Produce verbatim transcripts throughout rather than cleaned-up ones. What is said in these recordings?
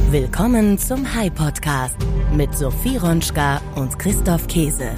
Willkommen zum Hi Podcast mit Sophie Ronschka und Christoph Käse.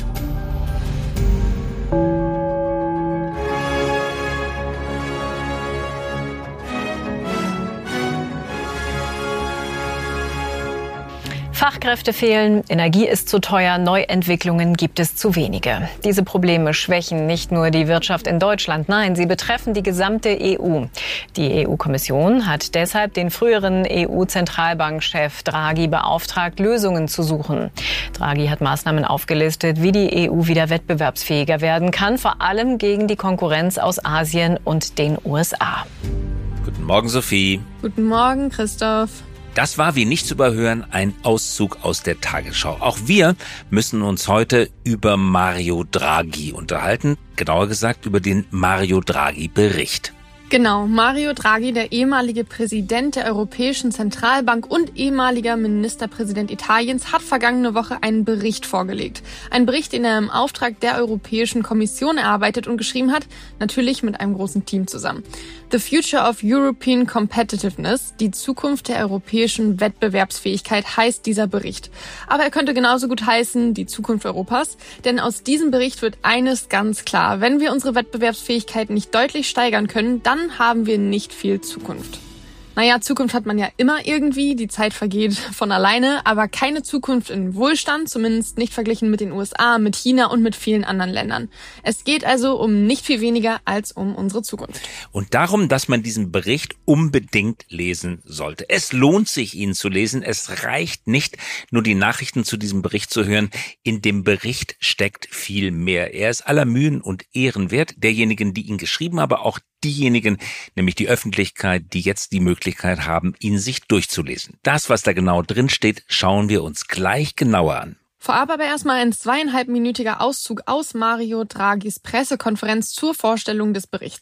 Fachkräfte fehlen, Energie ist zu teuer, Neuentwicklungen gibt es zu wenige. Diese Probleme schwächen nicht nur die Wirtschaft in Deutschland, nein, sie betreffen die gesamte E U. Die E U-Kommission hat deshalb den früheren E U-Zentralbankchef Draghi beauftragt, Lösungen zu suchen. Draghi hat Maßnahmen aufgelistet, wie die E U wieder wettbewerbsfähiger werden kann, vor allem gegen die Konkurrenz aus Asien und den U S A. Guten Morgen, Sophie. Guten Morgen, Christoph. Das war, wie nicht zu überhören, ein Auszug aus der Tagesschau. Auch wir müssen uns heute über Mario Draghi unterhalten, genauer gesagt über den Mario Draghi-Bericht. Genau, Mario Draghi, der ehemalige Präsident der Europäischen Zentralbank und ehemaliger Ministerpräsident Italiens, hat vergangene Woche einen Bericht vorgelegt. Ein Bericht, den er im Auftrag der Europäischen Kommission erarbeitet und geschrieben hat, natürlich mit einem großen Team zusammen. The Future of European Competitiveness, die Zukunft der europäischen Wettbewerbsfähigkeit, heißt dieser Bericht. Aber er könnte genauso gut heißen, die Zukunft Europas, denn aus diesem Bericht wird eines ganz klar: Wenn wir unsere Wettbewerbsfähigkeit nicht deutlich steigern können, dann haben wir nicht viel Zukunft. Naja, Zukunft hat man ja immer irgendwie, die Zeit vergeht von alleine, aber keine Zukunft in Wohlstand, zumindest nicht verglichen mit den U S A, mit China und mit vielen anderen Ländern. Es geht also um nicht viel weniger als um unsere Zukunft. Und darum, dass man diesen Bericht unbedingt lesen sollte. Es lohnt sich, ihn zu lesen. Es reicht nicht, nur die Nachrichten zu diesem Bericht zu hören. In dem Bericht steckt viel mehr. Er ist aller Mühen und Ehren wert, derjenigen, die ihn geschrieben, aber auch diejenigen, nämlich die Öffentlichkeit, die jetzt die Möglichkeit haben, ihn sich durchzulesen. Das, was da genau drin steht, schauen wir uns gleich genauer an. Vorab aber erstmal ein zweieinhalbminütiger Auszug aus Mario Draghis Pressekonferenz zur Vorstellung des Berichts.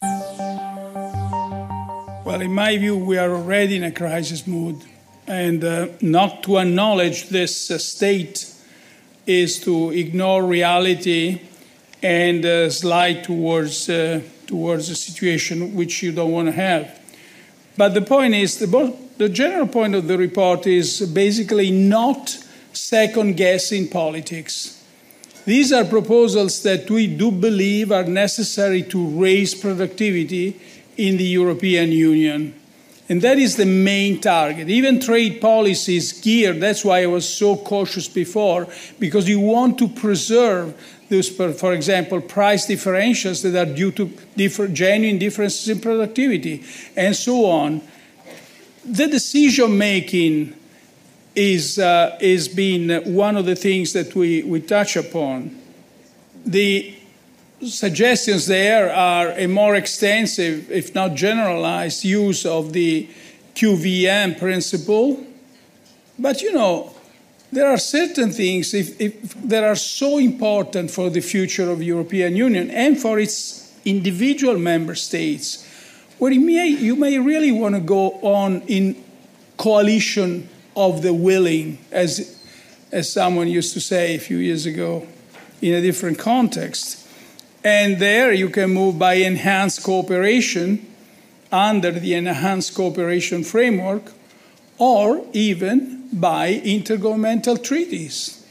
Well, in my view, we are already in a crisis mood, and uh, not to acknowledge this uh, state is to ignore reality and uh, slide towards uh, towards a situation which you don't want to have. But the point is, the, the general point of the report is basically not second-guessing politics. These are proposals that we do believe are necessary to raise productivity in the European Union. And that is the main target. Even trade policy is geared, that's why I was so cautious before, because you want to preserve those, for example, price differentials that are due to different, genuine differences in productivity, and so on. The decision-making is, uh, is being one of the things that we, we touch upon. The suggestions there are a more extensive, if not generalized, use of the Q V M principle. But, you know, there are certain things if, if, that are so important for the future of the European Union and for its individual member states, where you may, you may really want to go on in coalition of the willing, as, as someone used to say a few years ago in a different context. And there you can move by enhanced cooperation under the enhanced cooperation framework, or even by intergovernmental treaties.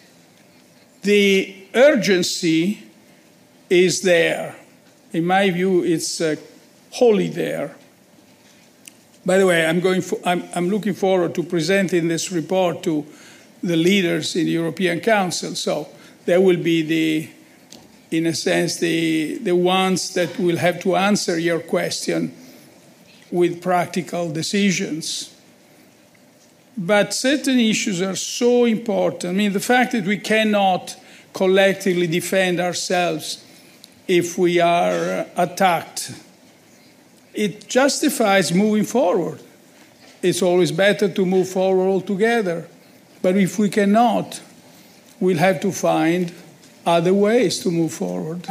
The urgency is there. In my view, it's uh, wholly there. By the way, I'm, going for, I'm, I'm looking forward to presenting this report to the leaders in the European Council. So there will be the, in a sense, the, the ones that will have to answer your question with practical decisions. But certain issues are so important. I mean, the fact that we cannot collectively defend ourselves if we are attacked, it justifies moving forward. It's always better to move forward all together. But if we cannot, we'll have to find other ways to move forward.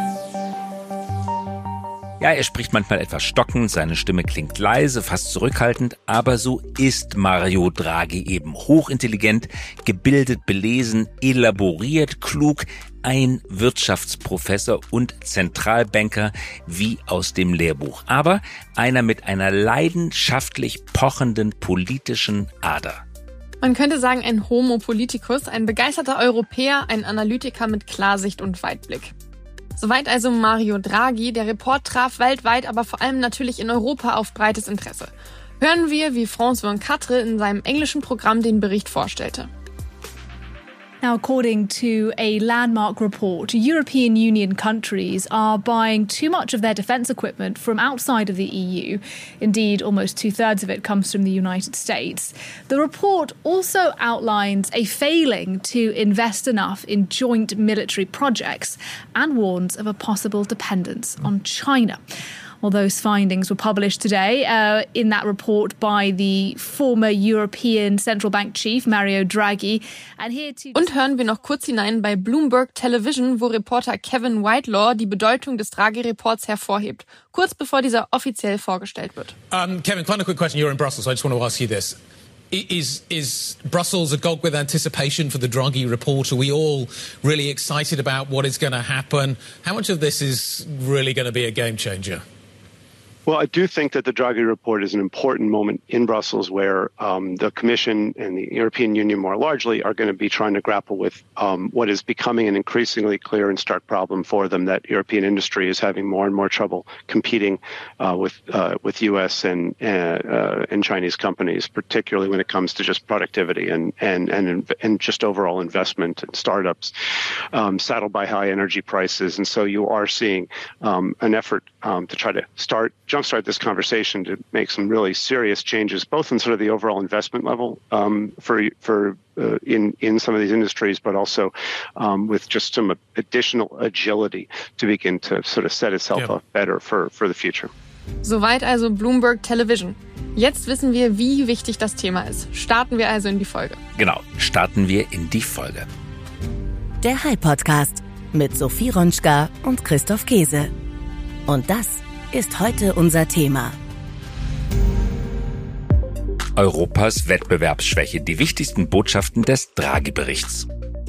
Ja, er spricht manchmal etwas stockend, seine Stimme klingt leise, fast zurückhaltend, aber so ist Mario Draghi eben. Hochintelligent, gebildet, belesen, elaboriert, klug, ein Wirtschaftsprofessor und Zentralbanker wie aus dem Lehrbuch. Aber einer mit einer leidenschaftlich pochenden politischen Ader. Man könnte sagen, ein Homo politicus, ein begeisterter Europäer, ein Analytiker mit Klarsicht und Weitblick. Soweit also Mario Draghi. Der Report traf weltweit, aber vor allem natürlich in Europa auf breites Interesse. Hören wir, wie François Quatre in seinem englischen Programm den Bericht vorstellte. Now, according to a landmark report, European Union countries are buying too much of their defence equipment from outside of the E U. Indeed, almost two-thirds of it comes from the United States. The report also outlines a failing to invest enough in joint military projects and warns of a possible dependence on China. Well, those findings were published today uh, in that report by the former European Central Bank Chief Mario Draghi. And here to Und hören wir noch kurz hinein bei Bloomberg Television, wo Reporter Kevin Whitelaw die Bedeutung des Draghi-Reports hervorhebt, kurz bevor dieser offiziell vorgestellt wird. Um, Kevin, quite a quick question. You're in Brussels, so I just want to ask you this. Is, is Brussels agog with anticipation for the Draghi report? Are we all really excited about what is going to happen? How much of this is really going to be a game changer? Well, I do think that the Draghi report is an important moment in Brussels where um, the Commission and the European Union more largely are going to be trying to grapple with um, what is becoming an increasingly clear and stark problem for them, that European industry is having more and more trouble competing uh, with uh, with U S and uh, and Chinese companies, particularly when it comes to just productivity and and and, and just overall investment and startups, um, saddled by high energy prices. And so you are seeing um, an effort um, to try to start jumpstart this conversation to make some really serious changes, both in sort of the overall investment level um, for for uh, in in some of these industries, but also um, with just some additional agility to begin to sort of set itself yeah. up better for for the future. Soweit also Bloomberg Television. Jetzt wissen wir, wie wichtig das Thema ist. Starten wir also in die Folge. Genau, starten wir in die Folge. Der Hi-Podcast mit Sophie Ronschka und Christoph Käse. Und das ist heute unser Thema. Europas Wettbewerbsschwäche, die wichtigsten Botschaften des Draghi-Berichts.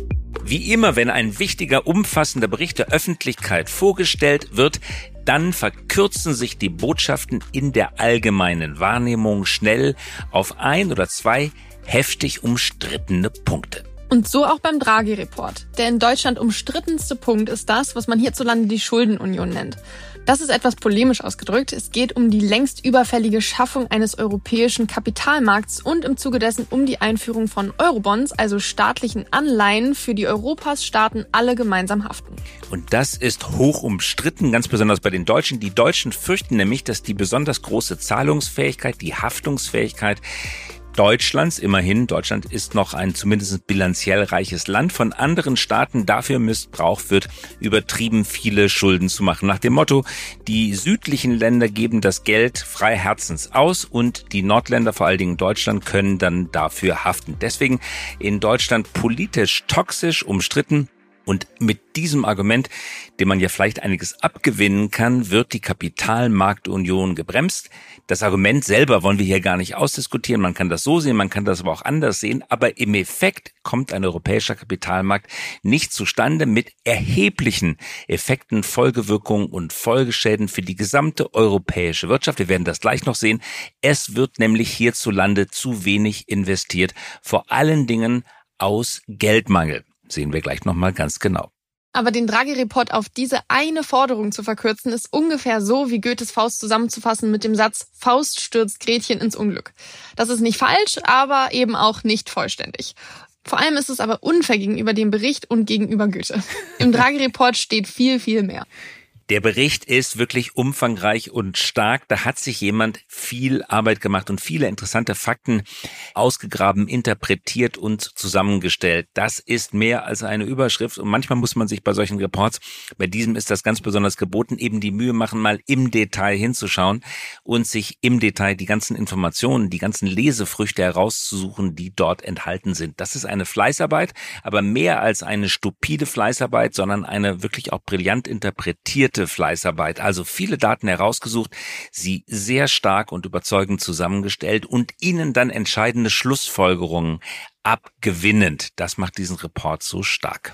Wie immer, wenn ein wichtiger, umfassender Bericht der Öffentlichkeit vorgestellt wird, dann verkürzen sich die Botschaften in der allgemeinen Wahrnehmung schnell auf ein oder zwei heftig umstrittene Punkte. Und so auch beim Draghi-Report. Der in Deutschland umstrittenste Punkt ist das, was man hierzulande die Schuldenunion nennt. Das ist etwas polemisch ausgedrückt. Es geht um die längst überfällige Schaffung eines europäischen Kapitalmarkts und im Zuge dessen um die Einführung von Eurobonds, also staatlichen Anleihen, für die Europas Staaten alle gemeinsam haften. Und das ist hoch umstritten, ganz besonders bei den Deutschen. Die Deutschen fürchten nämlich, dass die besonders große Zahlungsfähigkeit, die Haftungsfähigkeit Deutschlands, immerhin, Deutschland ist noch ein zumindest bilanziell reiches Land, von anderen Staaten dafür missbraucht wird, übertrieben viele Schulden zu machen. Nach dem Motto, die südlichen Länder geben das Geld frei Herzens aus und die Nordländer, vor allen Dingen Deutschland, können dann dafür haften. Deswegen in Deutschland politisch toxisch umstritten. Und mit diesem Argument, dem man ja vielleicht einiges abgewinnen kann, wird die Kapitalmarktunion gebremst. Das Argument selber wollen wir hier gar nicht ausdiskutieren. Man kann das so sehen, man kann das aber auch anders sehen. Aber im Effekt kommt ein europäischer Kapitalmarkt nicht zustande mit erheblichen Effekten, Folgewirkungen und Folgeschäden für die gesamte europäische Wirtschaft. Wir werden das gleich noch sehen. Es wird nämlich hierzulande zu wenig investiert, vor allen Dingen aus Geldmangel. Sehen wir gleich nochmal ganz genau. Aber den Draghi-Report auf diese eine Forderung zu verkürzen, ist ungefähr so, wie Goethes Faust zusammenzufassen mit dem Satz Faust stürzt Gretchen ins Unglück. Das ist nicht falsch, aber eben auch nicht vollständig. Vor allem ist es aber unfair gegenüber dem Bericht und gegenüber Goethe. Im Draghi-Report steht viel, viel mehr. Der Bericht ist wirklich umfangreich und stark. Da hat sich jemand viel Arbeit gemacht und viele interessante Fakten ausgegraben, interpretiert und zusammengestellt. Das ist mehr als eine Überschrift und manchmal muss man sich bei solchen Reports, bei diesem ist das ganz besonders geboten, eben die Mühe machen, mal im Detail hinzuschauen und sich im Detail die ganzen Informationen, die ganzen Lesefrüchte herauszusuchen, die dort enthalten sind. Das ist eine Fleißarbeit, aber mehr als eine stupide Fleißarbeit, sondern eine wirklich auch brillant interpretierte Fleißarbeit, also viele Daten herausgesucht, sie sehr stark und überzeugend zusammengestellt und ihnen dann entscheidende Schlussfolgerungen abgewinnend. Das macht diesen Report so stark.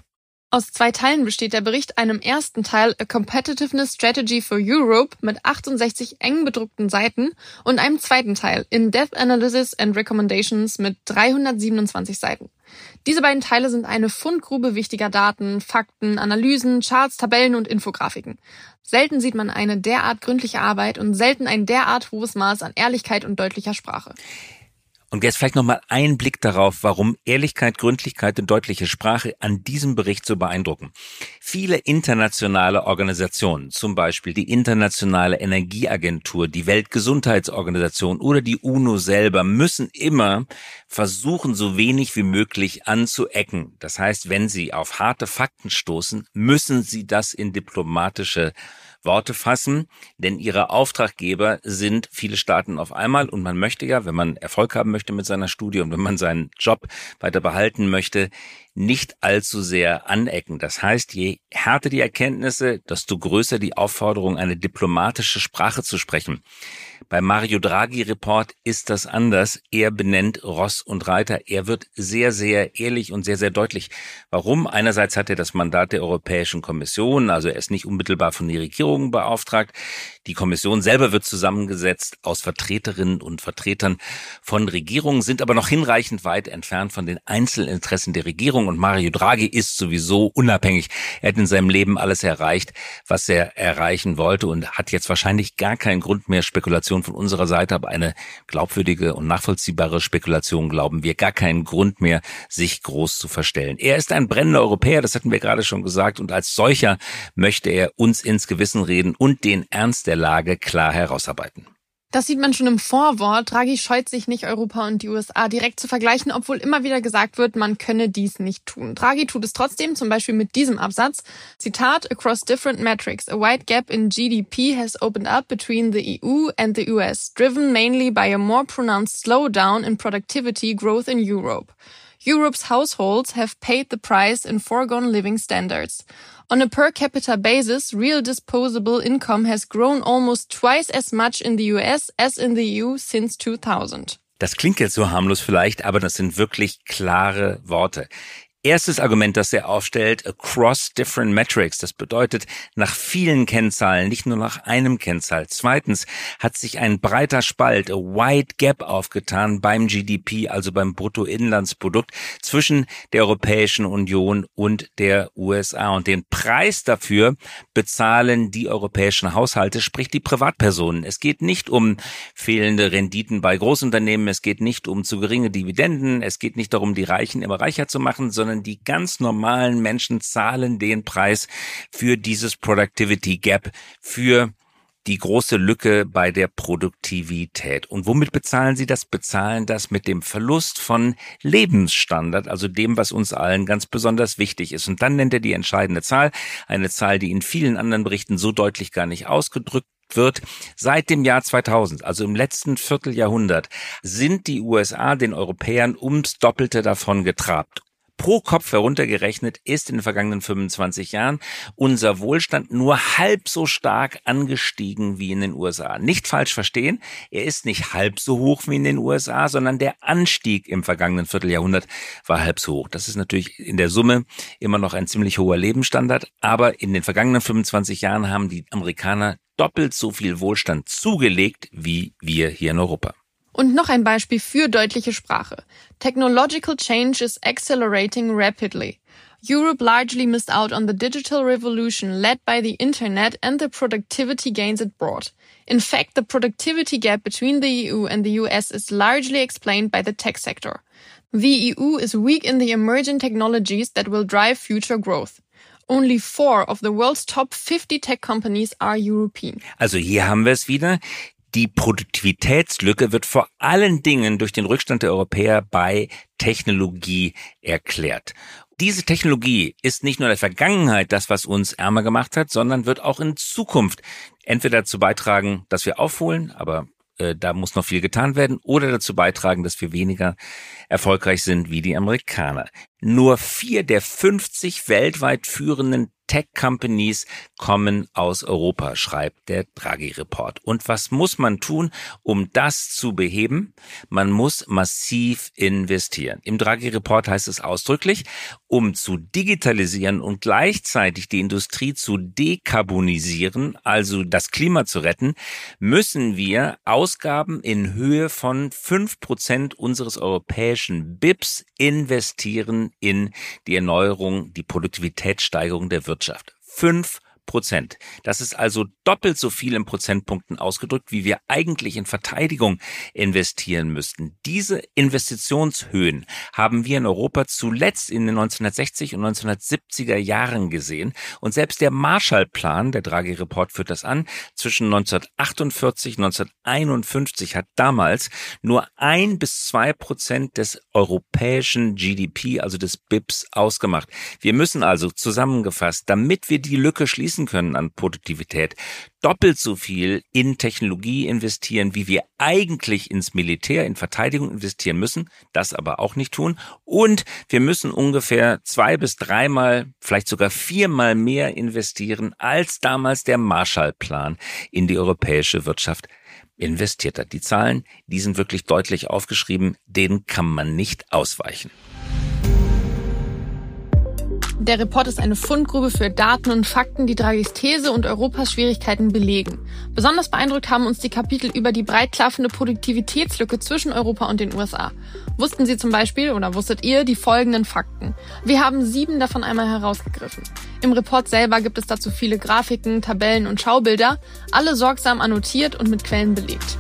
Aus zwei Teilen besteht der Bericht, einem ersten Teil A Competitiveness Strategy for Europe mit achtundsechzig eng bedruckten Seiten und einem zweiten Teil In-Depth Analysis and Recommendations mit dreihundertsiebenundzwanzig Seiten. Diese beiden Teile sind eine Fundgrube wichtiger Daten, Fakten, Analysen, Charts, Tabellen und Infografiken. Selten sieht man eine derart gründliche Arbeit und selten ein derart hohes Maß an Ehrlichkeit und deutlicher Sprache. Und jetzt vielleicht nochmal ein Blick darauf, warum Ehrlichkeit, Gründlichkeit und deutliche Sprache an diesem Bericht so beeindrucken. Viele internationale Organisationen, zum Beispiel die Internationale Energieagentur, die Weltgesundheitsorganisation oder die UNO selber, müssen immer versuchen, so wenig wie möglich anzuecken. Das heißt, wenn sie auf harte Fakten stoßen, müssen sie das in diplomatische Worte fassen, denn ihre Auftraggeber sind viele Staaten auf einmal und man möchte ja, wenn man Erfolg haben möchte mit seiner Studie und wenn man seinen Job weiter behalten möchte, nicht allzu sehr anecken. Das heißt, je härter die Erkenntnisse, desto größer die Aufforderung, eine diplomatische Sprache zu sprechen. Beim Mario Draghi Report ist das anders. Er benennt Ross und Reiter. Er wird sehr, sehr ehrlich und sehr, sehr deutlich. Warum? Einerseits hat er das Mandat der Europäischen Kommission, also er ist nicht unmittelbar von der Regierung beauftragt. Die Kommission selber wird zusammengesetzt aus Vertreterinnen und Vertretern von Regierungen, sind aber noch hinreichend weit entfernt von den Einzelinteressen der Regierung. Und Mario Draghi ist sowieso unabhängig. Er hat in seinem Leben alles erreicht, was er erreichen wollte und hat jetzt wahrscheinlich gar keinen Grund mehr, Spekulation von unserer Seite, aber eine glaubwürdige und nachvollziehbare Spekulation glauben wir, gar keinen Grund mehr, sich groß zu verstellen. Er ist ein brennender Europäer, das hatten wir gerade schon gesagt, und als solcher möchte er uns ins Gewissen reden und den Ernst der Lage klar herausarbeiten. Das sieht man schon im Vorwort. Draghi scheut sich nicht, Europa und die U S A direkt zu vergleichen, obwohl immer wieder gesagt wird, man könne dies nicht tun. Draghi tut es trotzdem, zum Beispiel mit diesem Absatz. Zitat, across different metrics, a wide gap in G D P has opened up between the E U and the U S, driven mainly by a more pronounced slowdown in productivity growth in Europe. Europe's households have paid the price in foregone living standards. On a per capita basis, real disposable income has grown almost twice as much in the U S as in the E U since two thousand. Das klingt jetzt so harmlos vielleicht, aber das sind wirklich klare Worte. Erstes Argument, das er aufstellt, across different metrics. Das bedeutet nach vielen Kennzahlen, nicht nur nach einem Kennzahl. Zweitens hat sich ein breiter Spalt, a wide gap aufgetan beim G D P, also beim Bruttoinlandsprodukt zwischen der Europäischen Union und der U S A. Und den Preis dafür bezahlen die europäischen Haushalte, sprich die Privatpersonen. Es geht nicht um fehlende Renditen bei Großunternehmen, es geht nicht um zu geringe Dividenden, es geht nicht darum, die Reichen immer reicher zu machen, sondern die ganz normalen Menschen zahlen den Preis für dieses Productivity Gap, für die große Lücke bei der Produktivität. Und womit bezahlen sie das? Bezahlen das mit dem Verlust von Lebensstandard, also dem, was uns allen ganz besonders wichtig ist. Und dann nennt er die entscheidende Zahl, eine Zahl, die in vielen anderen Berichten so deutlich gar nicht ausgedrückt wird. Seit dem Jahr zweitausend, also im letzten Vierteljahrhundert, sind die U S A den Europäern ums Doppelte davon getrabt. Pro Kopf heruntergerechnet ist in den vergangenen fünfundzwanzig Jahren unser Wohlstand nur halb so stark angestiegen wie in den U S A. Nicht falsch verstehen, er ist nicht halb so hoch wie in den U S A, sondern der Anstieg im vergangenen Vierteljahrhundert war halb so hoch. Das ist natürlich in der Summe immer noch ein ziemlich hoher Lebensstandard, aber in den vergangenen fünfundzwanzig Jahren haben die Amerikaner doppelt so viel Wohlstand zugelegt wie wir hier in Europa. Und noch ein Beispiel für deutliche Sprache. Technological change is accelerating rapidly. Europe largely missed out on the digital revolution led by the internet and the productivity gains it brought. In fact, the productivity gap between the E U and the U S is largely explained by the tech sector. The E U is weak in the emerging technologies that will drive future growth. Only four of the world's top fifty tech companies are European. Also hier haben wir es wieder. Die Produktivitätslücke wird vor allen Dingen durch den Rückstand der Europäer bei Technologie erklärt. Diese Technologie ist nicht nur in der Vergangenheit das, was uns ärmer gemacht hat, sondern wird auch in Zukunft entweder dazu beitragen, dass wir aufholen, aber äh, da muss noch viel getan werden, oder dazu beitragen, dass wir weniger erfolgreich sind wie die Amerikaner. Nur vier der fünfzig weltweit führenden Tech-Companies kommen aus Europa, schreibt der Draghi-Report. Und was muss man tun, um das zu beheben? Man muss massiv investieren. Im Draghi-Report heißt es ausdrücklich, um zu digitalisieren und gleichzeitig die Industrie zu dekarbonisieren, also das Klima zu retten, müssen wir Ausgaben in Höhe von fünf Prozent unseres europäischen B I Ps investieren in die Erneuerung, die Produktivitätssteigerung der Wirtschaft. Fünf Prozent. Das ist also doppelt so viel in Prozentpunkten ausgedrückt, wie wir eigentlich in Verteidigung investieren müssten. Diese Investitionshöhen haben wir in Europa zuletzt in den neunzehnhundertsechzig und neunzehnhundertsiebziger Jahren gesehen. Und selbst der Marshallplan, der Draghi-Report führt das an, zwischen neunzehnhundertachtundvierzig und neunzehnhunderteinundfünfzig hat damals nur ein bis zwei Prozent des europäischen G D P, also des B I Ps, ausgemacht. Wir müssen also zusammengefasst, damit wir die Lücke schließen können an Produktivität, doppelt so viel in Technologie investieren, wie wir eigentlich ins Militär, in Verteidigung investieren müssen, das aber auch nicht tun. Und wir müssen ungefähr zwei bis dreimal, vielleicht sogar viermal mehr investieren, als damals der Marshallplan in die europäische Wirtschaft investiert hat. Die Zahlen, die sind wirklich deutlich aufgeschrieben, denen kann man nicht ausweichen. Der Report ist eine Fundgrube für Daten und Fakten, die Draghis These und Europas Schwierigkeiten belegen. Besonders beeindruckt haben uns die Kapitel über die breit klaffende Produktivitätslücke zwischen Europa und den U S A. Wussten Sie zum Beispiel oder wusstet ihr die folgenden Fakten? Wir haben sieben davon einmal herausgegriffen. Im Report selber gibt es dazu viele Grafiken, Tabellen und Schaubilder, alle sorgsam annotiert und mit Quellen belegt.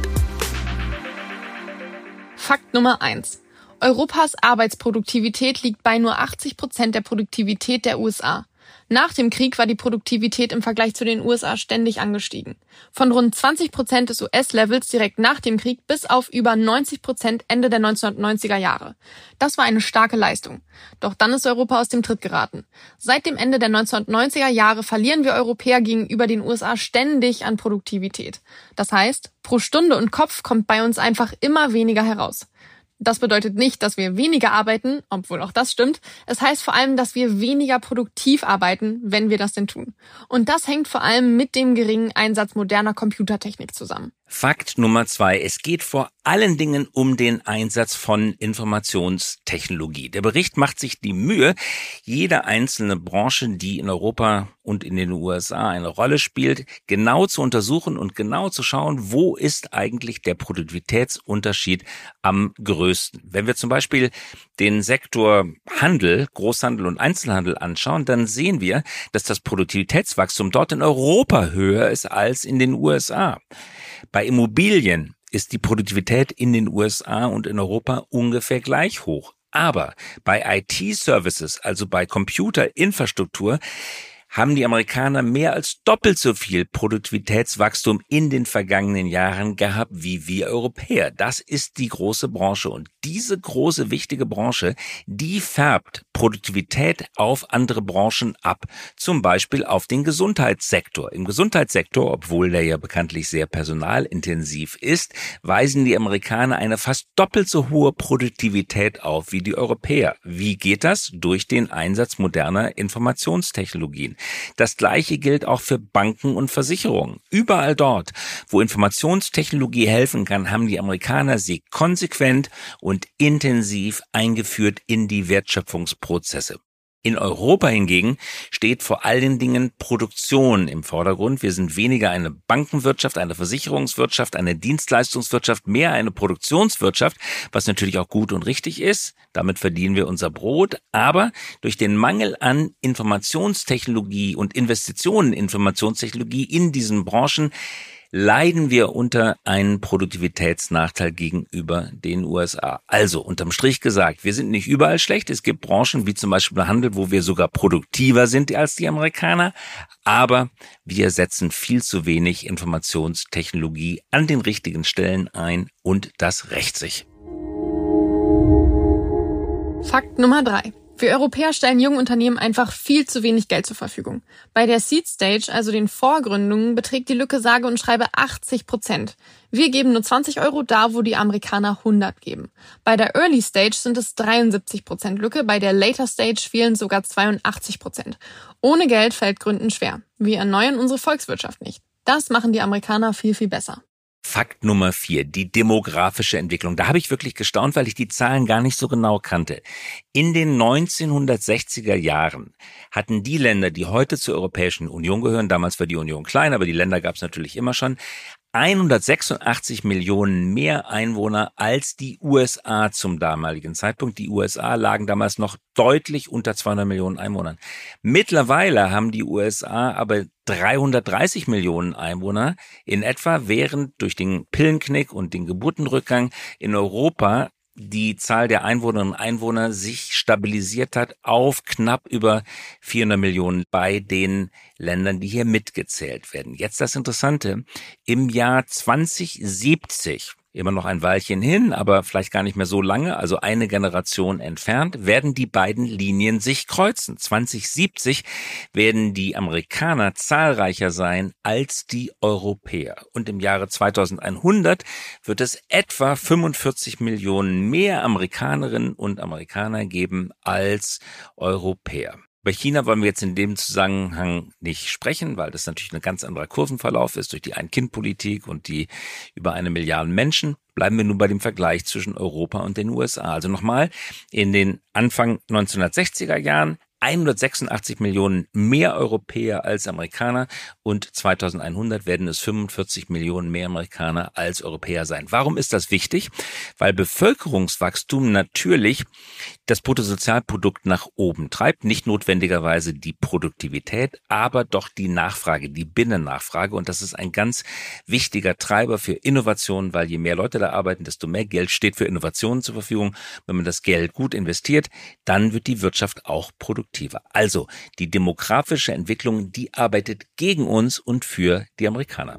Fakt Nummer eins. Europas Arbeitsproduktivität liegt bei nur achtzig Prozent der Produktivität der U S A. Nach dem Krieg war die Produktivität im Vergleich zu den U S A ständig angestiegen. Von rund zwanzig Prozent des U S-Levels direkt nach dem Krieg bis auf über neunzig Prozent Ende der neunzehnhundertneunziger Jahre. Das war eine starke Leistung. Doch dann ist Europa aus dem Tritt geraten. Seit dem Ende der neunzehnhundertneunziger Jahre verlieren wir Europäer gegenüber den U S A ständig an Produktivität. Das heißt, pro Stunde und Kopf kommt bei uns einfach immer weniger heraus. Das bedeutet nicht, dass wir weniger arbeiten, obwohl auch das stimmt. Es heißt vor allem, dass wir weniger produktiv arbeiten, wenn wir das denn tun. Und das hängt vor allem mit dem geringen Einsatz moderner Computertechnik zusammen. Fakt Nummer zwei. Es geht vor allen Dingen um den Einsatz von Informationstechnologie. Der Bericht macht sich die Mühe, jede einzelne Branche, die in Europa und in den U S A eine Rolle spielt, genau zu untersuchen und genau zu schauen, wo ist eigentlich der Produktivitätsunterschied am größten. Wenn wir zum Beispiel den Sektor Handel, Großhandel und Einzelhandel anschauen, dann sehen wir, dass das Produktivitätswachstum dort in Europa höher ist als in den U S A. Bei Immobilien ist die Produktivität in den U S A und in Europa ungefähr gleich hoch. Aber bei I T-Services, also bei Computerinfrastruktur, haben die Amerikaner mehr als doppelt so viel Produktivitätswachstum in den vergangenen Jahren gehabt wie wir Europäer. Das ist die große Branche und diese große, wichtige Branche, die färbt Produktivität auf andere Branchen ab. Zum Beispiel auf den Gesundheitssektor. Im Gesundheitssektor, obwohl der ja bekanntlich sehr personalintensiv ist, weisen die Amerikaner eine fast doppelt so hohe Produktivität auf wie die Europäer. Wie geht das? Durch den Einsatz moderner Informationstechnologien. Das Gleiche gilt auch für Banken und Versicherungen. Überall dort, wo Informationstechnologie helfen kann, haben die Amerikaner sie konsequent und intensiv eingeführt in die Wertschöpfungsprozesse. In Europa hingegen steht vor allen Dingen Produktion im Vordergrund. Wir sind weniger eine Bankenwirtschaft, eine Versicherungswirtschaft, eine Dienstleistungswirtschaft, mehr eine Produktionswirtschaft, was natürlich auch gut und richtig ist. Damit verdienen wir unser Brot. Aber durch den Mangel an Informationstechnologie und Investitionen in Informationstechnologie in diesen Branchen leiden wir unter einem Produktivitätsnachteil gegenüber den U S A. Also unterm Strich gesagt, wir sind nicht überall schlecht. Es gibt Branchen wie zum Beispiel der Handel, wo wir sogar produktiver sind als die Amerikaner. Aber wir setzen viel zu wenig Informationstechnologie an den richtigen Stellen ein und das rächt sich. Fakt Nummer drei. Wir Europäer stellen jungen Unternehmen einfach viel zu wenig Geld zur Verfügung. Bei der Seed Stage, also den Vorgründungen, beträgt die Lücke sage und schreibe achtzig Prozent. Wir geben nur zwanzig Euro da, wo die Amerikaner hundert geben. Bei der Early Stage sind es dreiundsiebzig Prozent Lücke, bei der Later Stage fehlen sogar zweiundachtzig Prozent. Ohne Geld fällt Gründen schwer. Wir erneuern unsere Volkswirtschaft nicht. Das machen die Amerikaner viel, viel besser. Fakt Nummer vier, die demografische Entwicklung. Da habe ich wirklich gestaunt, weil ich die Zahlen gar nicht so genau kannte. In den neunzehnhundertsechziger Jahren hatten die Länder, die heute zur Europäischen Union gehören, damals war die Union klein, aber die Länder gab es natürlich immer schon, hundertsechsundachtzig Millionen mehr Einwohner als die U S A zum damaligen Zeitpunkt. Die U S A lagen damals noch deutlich unter zweihundert Millionen Einwohnern. Mittlerweile haben die U S A aber dreihundertdreißig Millionen Einwohner in etwa, während durch den Pillenknick und den Geburtenrückgang in Europa die Zahl der Einwohnerinnen und Einwohner sich stabilisiert hat auf knapp über vierhundert Millionen bei den Ländern, die hier mitgezählt werden. Jetzt das Interessante, im Jahr zwanzig siebzig, immer noch ein Weilchen hin, aber vielleicht gar nicht mehr so lange, also eine Generation entfernt, werden die beiden Linien sich kreuzen. zwanzig siebzig werden die Amerikaner zahlreicher sein als die Europäer. Und im Jahre zweitausendeinhundert wird es etwa fünfundvierzig Millionen mehr Amerikanerinnen und Amerikaner geben als Europäer. Bei China wollen wir jetzt in dem Zusammenhang nicht sprechen, weil das natürlich ein ganz anderer Kurvenverlauf ist durch die Ein-Kind-Politik und die über eine Milliarde Menschen. Bleiben wir nun bei dem Vergleich zwischen Europa und den U S A. Also nochmal, in den Anfang neunzehnhundertsechziger Jahren hundertsechsundachtzig Millionen mehr Europäer als Amerikaner und zweitausendeinhundert werden es fünfundvierzig Millionen mehr Amerikaner als Europäer sein. Warum ist das wichtig? Weil Bevölkerungswachstum natürlich das Bruttosozialprodukt nach oben treibt, nicht notwendigerweise die Produktivität, aber doch die Nachfrage, die Binnennachfrage, und das ist ein ganz wichtiger Treiber für Innovationen, weil je mehr Leute da arbeiten, desto mehr Geld steht für Innovationen zur Verfügung. Wenn man das Geld gut investiert, dann wird die Wirtschaft auch produktiver. Also die demografische Entwicklung, die arbeitet gegen uns und für die Amerikaner.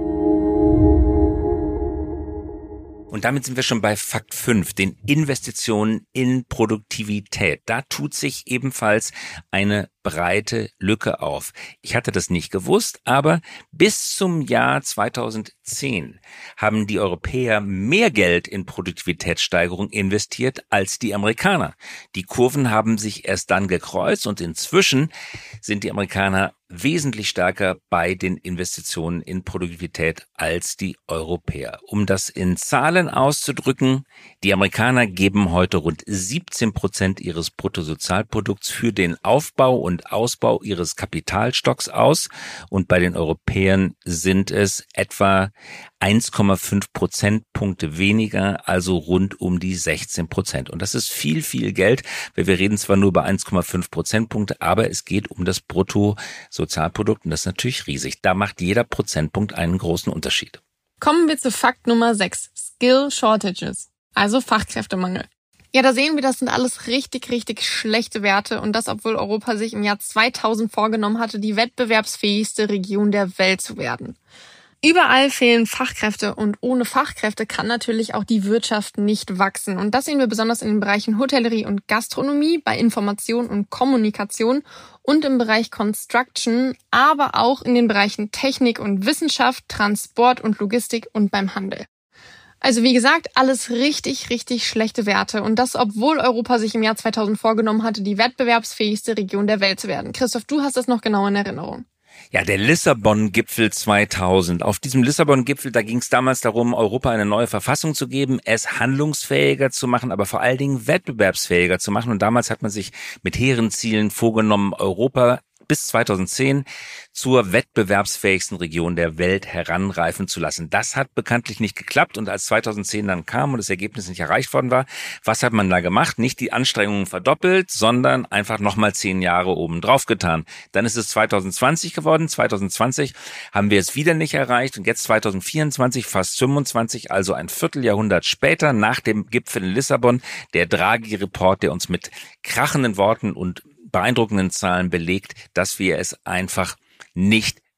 Und damit sind wir schon bei Fakt fünf, den Investitionen in Produktivität. Da tut sich ebenfalls eine breite Lücke auf. Ich hatte das nicht gewusst, aber bis zum Jahr zweitausendzehn haben die Europäer mehr Geld in Produktivitätssteigerung investiert als die Amerikaner. Die Kurven haben sich erst dann gekreuzt und inzwischen sind die Amerikaner wesentlich stärker bei den Investitionen in Produktivität als die Europäer. Um das in Zahlen auszudrücken, die Amerikaner geben heute rund siebzehn Prozent ihres Bruttosozialprodukts für den Aufbau und Ausbau ihres Kapitalstocks aus und bei den Europäern sind es etwa eins Komma fünf Prozentpunkte weniger, also rund um die sechzehn Prozent. Und das ist viel, viel Geld, weil wir reden zwar nur über eins Komma fünf Prozentpunkte, aber es geht um das Bruttosozialprodukt und das ist natürlich riesig. Da macht jeder Prozentpunkt einen großen Unterschied. Kommen wir zu Fakt Nummer sechs, Skill Shortages, also Fachkräftemangel. Ja, da sehen wir, das sind alles richtig, richtig schlechte Werte und das, obwohl Europa sich im Jahr zweitausend vorgenommen hatte, die wettbewerbsfähigste Region der Welt zu werden. Überall fehlen Fachkräfte und ohne Fachkräfte kann natürlich auch die Wirtschaft nicht wachsen. Und das sehen wir besonders in den Bereichen Hotellerie und Gastronomie, bei Information und Kommunikation und im Bereich Construction, aber auch in den Bereichen Technik und Wissenschaft, Transport und Logistik und beim Handel. Also wie gesagt, alles richtig, richtig schlechte Werte. Und das, obwohl Europa sich im Jahr zweitausend vorgenommen hatte, die wettbewerbsfähigste Region der Welt zu werden. Christoph, du hast das noch genau in Erinnerung. Ja, der Lissabon-Gipfel zweitausend. Auf diesem Lissabon-Gipfel, da ging es damals darum, Europa eine neue Verfassung zu geben, es handlungsfähiger zu machen, aber vor allen Dingen wettbewerbsfähiger zu machen. Und damals hat man sich mit hehren Zielen vorgenommen, Europa bis zweitausendzehn zur wettbewerbsfähigsten Region der Welt heranreifen zu lassen. Das hat bekanntlich nicht geklappt und als zweitausendzehn dann kam und das Ergebnis nicht erreicht worden war, was hat man da gemacht? Nicht die Anstrengungen verdoppelt, sondern einfach nochmal zehn Jahre oben drauf getan. Dann ist es zweitausendzwanzig geworden, zweitausendzwanzig haben wir es wieder nicht erreicht und jetzt zweitausendvierundzwanzig, fast fünfundzwanzig, also ein Vierteljahrhundert später, nach dem Gipfel in Lissabon, der Draghi-Report, der uns mit krachenden Worten und beeindruckenden Zahlen belegt, dass wir es einfach nicht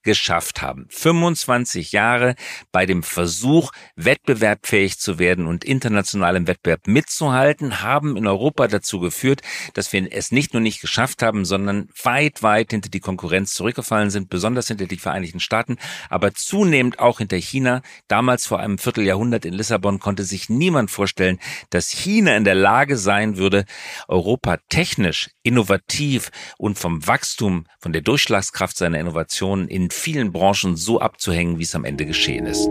geschafft haben. fünfundzwanzig Jahre bei dem Versuch, wettbewerbsfähig zu werden und international im Wettbewerb mitzuhalten, haben in Europa dazu geführt, dass wir es nicht nur nicht geschafft haben, sondern weit, weit hinter die Konkurrenz zurückgefallen sind, besonders hinter die Vereinigten Staaten, aber zunehmend auch hinter China. Damals vor einem Vierteljahrhundert in Lissabon konnte sich niemand vorstellen, dass China in der Lage sein würde, Europa technisch, innovativ und vom Wachstum, von der Durchschlagskraft seiner Innovationen in vielen Branchen so abzuhängen, wie es am Ende geschehen ist.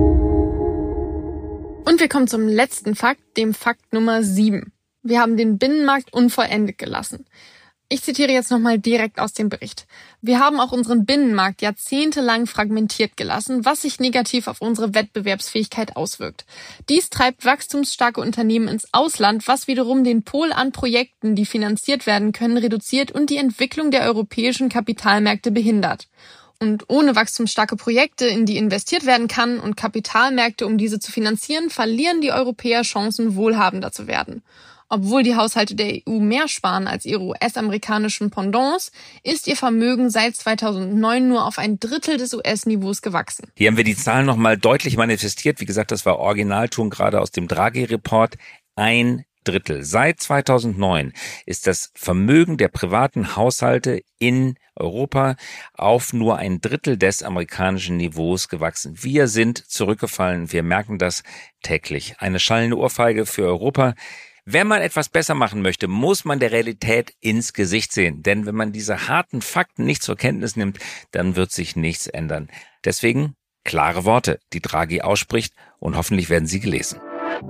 Und wir kommen zum letzten Fakt, dem Fakt Nummer sieben. Wir haben den Binnenmarkt unvollendet gelassen. Ich zitiere jetzt nochmal direkt aus dem Bericht. Wir haben auch unseren Binnenmarkt jahrzehntelang fragmentiert gelassen, was sich negativ auf unsere Wettbewerbsfähigkeit auswirkt. Dies treibt wachstumsstarke Unternehmen ins Ausland, was wiederum den Pool an Projekten, die finanziert werden können, reduziert und die Entwicklung der europäischen Kapitalmärkte behindert. Und ohne wachstumsstarke Projekte, in die investiert werden kann und Kapitalmärkte, um diese zu finanzieren, verlieren die Europäer Chancen, wohlhabender zu werden. Obwohl die Haushalte der E U mehr sparen als ihre U S-amerikanischen Pendants, ist ihr Vermögen seit zweitausendneun nur auf ein Drittel des U S-Niveaus gewachsen. Hier haben wir die Zahlen nochmal deutlich manifestiert. Wie gesagt, das war Originalton gerade aus dem Draghi-Report. Ein Drittel. Seit zweitausendneun ist das Vermögen der privaten Haushalte in Europa auf nur ein Drittel des amerikanischen Niveaus gewachsen. Wir sind zurückgefallen. Wir merken das täglich. Eine schallende Ohrfeige für Europa. Wenn man etwas besser machen möchte, muss man der Realität ins Gesicht sehen. Denn wenn man diese harten Fakten nicht zur Kenntnis nimmt, dann wird sich nichts ändern. Deswegen klare Worte, die Draghi ausspricht, und hoffentlich werden sie gelesen.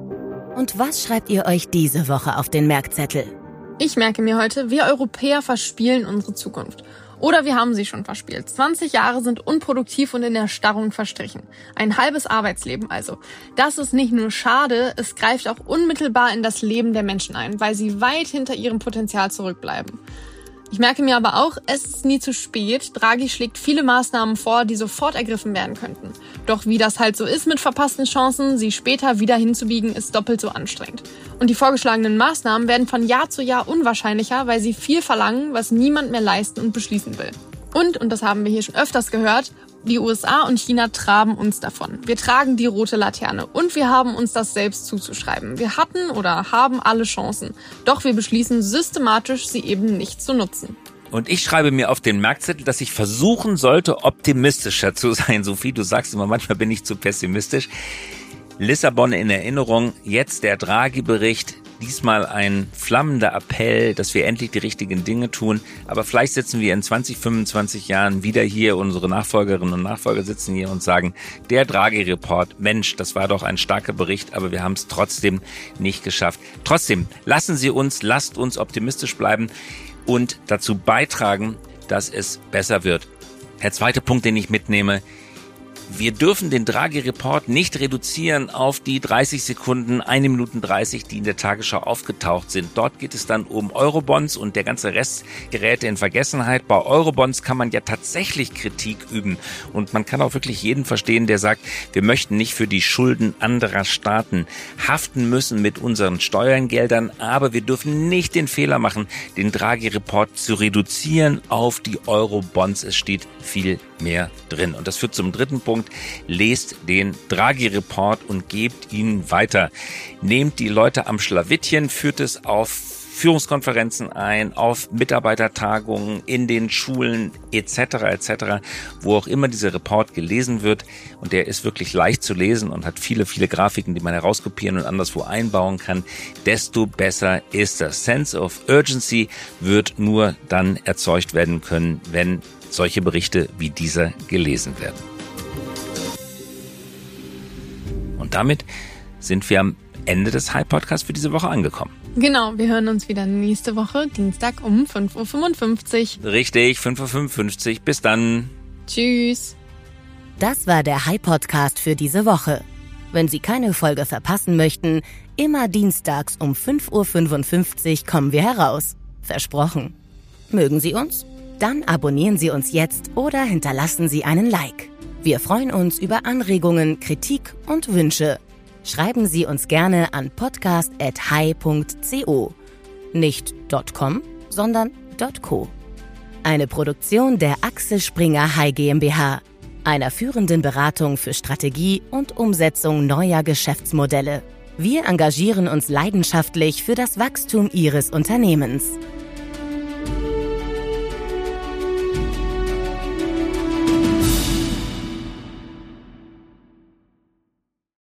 Und was schreibt ihr euch diese Woche auf den Merkzettel? Ich merke mir heute, wir Europäer verspielen unsere Zukunft. Oder wir haben sie schon verspielt. zwanzig Jahre sind unproduktiv und in Erstarrung verstrichen. Ein halbes Arbeitsleben also. Das ist nicht nur schade, es greift auch unmittelbar in das Leben der Menschen ein, weil sie weit hinter ihrem Potenzial zurückbleiben. Ich merke mir aber auch, es ist nie zu spät. Draghi schlägt viele Maßnahmen vor, die sofort ergriffen werden könnten. Doch wie das halt so ist mit verpassten Chancen, sie später wieder hinzubiegen, ist doppelt so anstrengend. Und die vorgeschlagenen Maßnahmen werden von Jahr zu Jahr unwahrscheinlicher, weil sie viel verlangen, was niemand mehr leisten und beschließen will. Und, und das haben wir hier schon öfters gehört, die U S A und China traben uns davon. Wir tragen die rote Laterne und wir haben uns das selbst zuzuschreiben. Wir hatten oder haben alle Chancen, doch wir beschließen systematisch, sie eben nicht zu nutzen. Und ich schreibe mir auf den Merkzettel, dass ich versuchen sollte, optimistischer zu sein. Sophie, du sagst immer, manchmal bin ich zu pessimistisch. Lissabon in Erinnerung, jetzt der Draghi-Bericht. Diesmal ein flammender Appell, dass wir endlich die richtigen Dinge tun. Aber vielleicht sitzen wir in zwanzig, fünfundzwanzig Jahren wieder hier, unsere Nachfolgerinnen und Nachfolger sitzen hier und sagen, der Draghi-Report, Mensch, das war doch ein starker Bericht, aber wir haben es trotzdem nicht geschafft. Trotzdem, lassen Sie uns, lasst uns optimistisch bleiben und dazu beitragen, dass es besser wird. Der zweite Punkt, den ich mitnehme: Wir dürfen den Draghi-Report nicht reduzieren auf die dreißig Sekunden, eine Minute dreißig, die in der Tagesschau aufgetaucht sind. Dort geht es dann um Eurobonds und der ganze Rest gerät in Vergessenheit. Bei Eurobonds kann man ja tatsächlich Kritik üben und man kann auch wirklich jeden verstehen, der sagt, wir möchten nicht für die Schulden anderer Staaten haften müssen mit unseren Steuergeldern, aber wir dürfen nicht den Fehler machen, den Draghi-Report zu reduzieren auf die Eurobonds. Es steht viel mehr drin. Und das führt zum dritten Punkt. Lest den Draghi-Report und gebt ihn weiter. Nehmt die Leute am Schlawittchen, führt es auf Führungskonferenzen ein, auf Mitarbeitertagungen, in den Schulen et cetera et cetera, wo auch immer dieser Report gelesen wird. Und der ist wirklich leicht zu lesen und hat viele, viele Grafiken, die man herauskopieren und anderswo einbauen kann. Desto besser ist das. Sense of Urgency wird nur dann erzeugt werden können, wenn solche Berichte wie dieser gelesen werden. Und damit sind wir am Ende des Hype-Podcasts für diese Woche angekommen. Genau, wir hören uns wieder nächste Woche, Dienstag um fünf Uhr fünfundfünfzig. Richtig, fünf Uhr fünfundfünfzig. Bis dann. Tschüss. Das war der Hype-Podcast für diese Woche. Wenn Sie keine Folge verpassen möchten, immer dienstags um fünf Uhr fünfundfünfzig kommen wir heraus. Versprochen. Mögen Sie uns? Dann abonnieren Sie uns jetzt oder hinterlassen Sie einen Like. Wir freuen uns über Anregungen, Kritik und Wünsche. Schreiben Sie uns gerne an podcast at hi punkt co. Nicht .com, sondern .co. Eine Produktion der Axel Springer High GmbH, einer führenden Beratung für Strategie und Umsetzung neuer Geschäftsmodelle. Wir engagieren uns leidenschaftlich für das Wachstum Ihres Unternehmens.